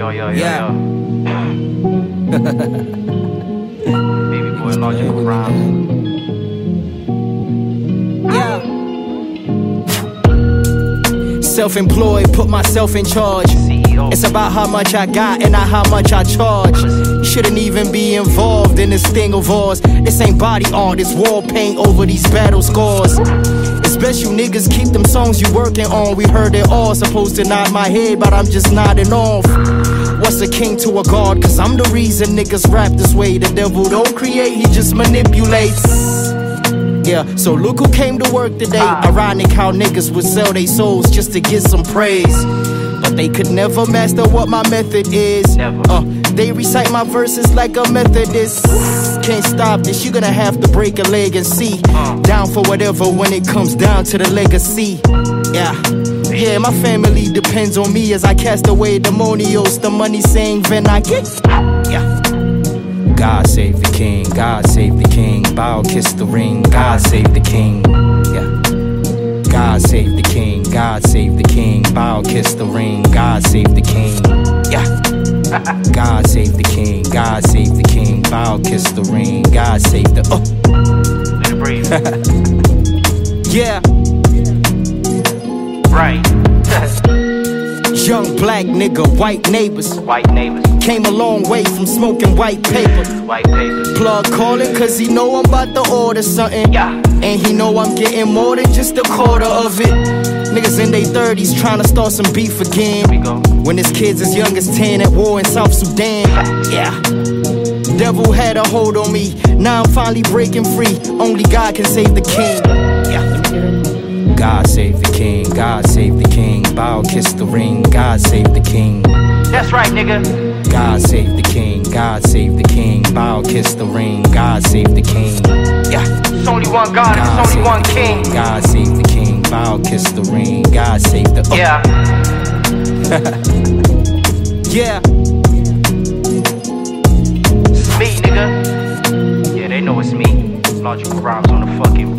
Yeah. Baby boy, Logical Rhymes. Yeah. Self-employed, put myself in charge. CEO. It's about how much I got and not how much I charge. You shouldn't even be involved in this thing of ours. This ain't body art, it's wall paint over these battle scars. It's best you niggas keep them songs you working on. We heard it all, supposed to nod my head, but I'm just nodding off. What's a king to a god? Cause I'm the reason niggas rap this way. The devil don't create, he just manipulates. Yeah, so look who came to work today. Ironic how niggas would sell their souls just to get some praise. But they could never master what my method is. Never. They recite my verses like a Methodist. Can't stop this, you're gonna have to break a leg and see. Down for whatever when it comes down to the legacy. Yeah, my family depends on me as I cast away demonios. The money saying when I get. Yeah. God save the king, God save the king. Bow, kiss the ring, God save the king. Yeah. God save the king, God save the king. Bow, kiss the ring, God save the king. Yeah. God save the king, God save the king. Bow, kiss the ring, God save the. Let it breathe. Yeah. Right. Young black nigga, white neighbors. White neighbors. Came a long way from smoking white paper. White papers. Plug calling cause he know I'm about to order something. Yeah. And he know I'm getting more than just a quarter of it. Niggas in their 30s trying to start some beef again. Here we go. When his kids as young as 10 at war in South Sudan. Yeah. Devil had a hold on me. Now I'm finally breaking free. Only God can save the king. Yeah. God save the king, God save the king. Bow, kiss the ring, God save the king. That's right, nigga. God save the king, God save the king. Bow, kiss the ring, God save the king. Yeah. It's only one God, it's only one king. God save the king, bow, kiss the ring, God save the. Yeah. Yeah. It's me, nigga. Yeah, they know it's me. Logical Rhymes on the fucking